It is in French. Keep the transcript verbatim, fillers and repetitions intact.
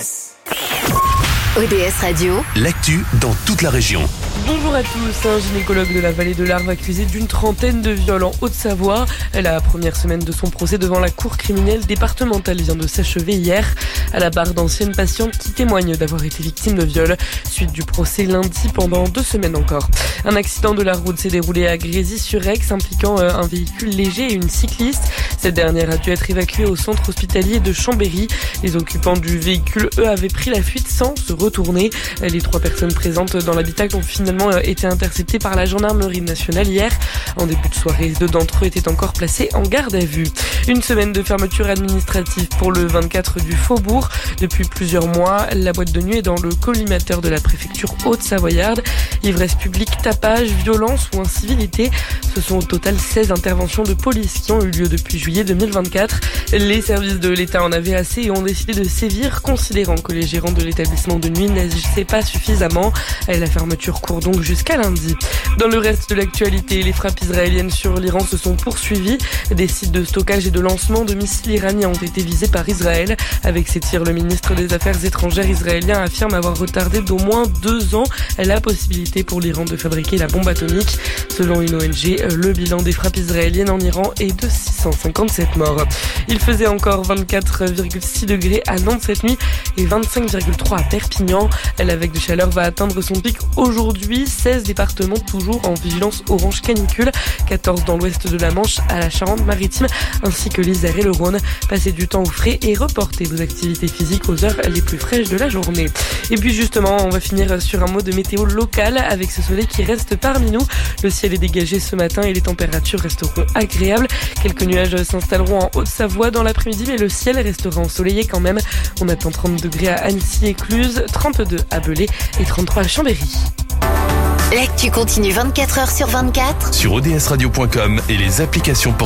O D S Radio, l'actu dans toute la région. Bonjour à tous, un gynécologue de la vallée de l'Arve accusé d'une trentaine de viols en Haute-Savoie. La première semaine de son procès devant la cour criminelle départementale vient de s'achever hier. À la barre d'anciennes patientes qui témoignent d'avoir été victimes de viols. Suite du procès lundi pendant deux semaines encore. Un accident de la route s'est déroulé à Grésy-sur-Aix impliquant un véhicule léger et une cycliste. Cette dernière a dû être évacuée au centre hospitalier de Chambéry. Les occupants du véhicule, eux, avaient pris la fuite sans se retourner. Les trois personnes présentes dans l'habitacle ont finalement été interceptées par la gendarmerie nationale hier. En début de soirée, deux d'entre eux étaient encore placés en garde à vue. Une semaine de fermeture administrative pour le vingt-quatre du Faubourg. Depuis plusieurs mois, la boîte de nuit est dans le collimateur de la préfecture haute-savoyarde. Ivresse publique, tapage, violence ou incivilité. Ce sont au total seize interventions de police qui ont eu lieu depuis juillet deux mille vingt-quatre. Les services de l'État en avaient assez et ont décidé de sévir, considérant que les gérants de l'établissement de nuit n'agissaient pas suffisamment. La fermeture court donc jusqu'à lundi. Dans le reste de l'actualité, les frappes israéliennes sur l'Iran se sont poursuivies. Des sites de stockage et de lancement de missiles iraniens ont été visés par Israël. Avec ces tirs, le ministre des Affaires étrangères israélien affirme avoir retardé d'au moins deux ans la possibilité pour l'Iran de fabriquer la bombe atomique. Selon une O N G, le bilan des frappes israéliennes en Iran est de six cent cinquante-sept morts. Il faisait encore vingt-quatre virgule six degrés à Nantes cette nuit et vingt-cinq virgule trois à Perpignan. La vague de chaleur va atteindre son pic aujourd'hui. seize départements toujours en vigilance orange canicule. quatorze dans l'ouest de la Manche, à la Charente-Maritime, ainsi que l'Isère et le Rhône. Passez du temps au frais et reportez vos activités physiques aux heures les plus fraîches de la journée. Et puis justement, on va finir sur un mot de météo locale avec ce soleil qui reste parmi nous. Le ciel est dégagé ce matin et les températures resteront agréables. Quelques nuages s'installeront en Haute-Savoie dans l'après-midi, mais le ciel restera ensoleillé quand même. On attend trente degrés à Annecy et Cluse, trente-deux à Belay et trente-trois à Chambéry. l'actu continue vingt-quatre heures sur vingt-quatre Sur O D S radio point com et les applications